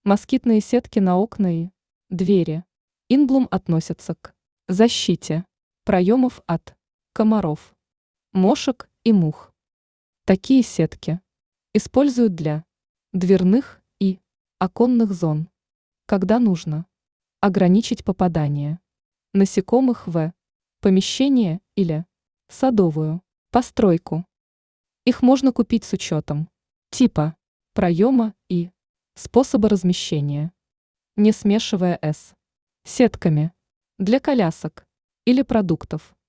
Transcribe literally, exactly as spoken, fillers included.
Москитные сетки на окна и двери. Инблум относятся к защите проемов от комаров, мошек и мух. Такие сетки используют для дверных и оконных зон, когда нужно ограничить попадание насекомых в помещение или садовую постройку. Их можно купить с учетом типа проема и способа размещения, не смешивая с сетками для колясок или продуктов.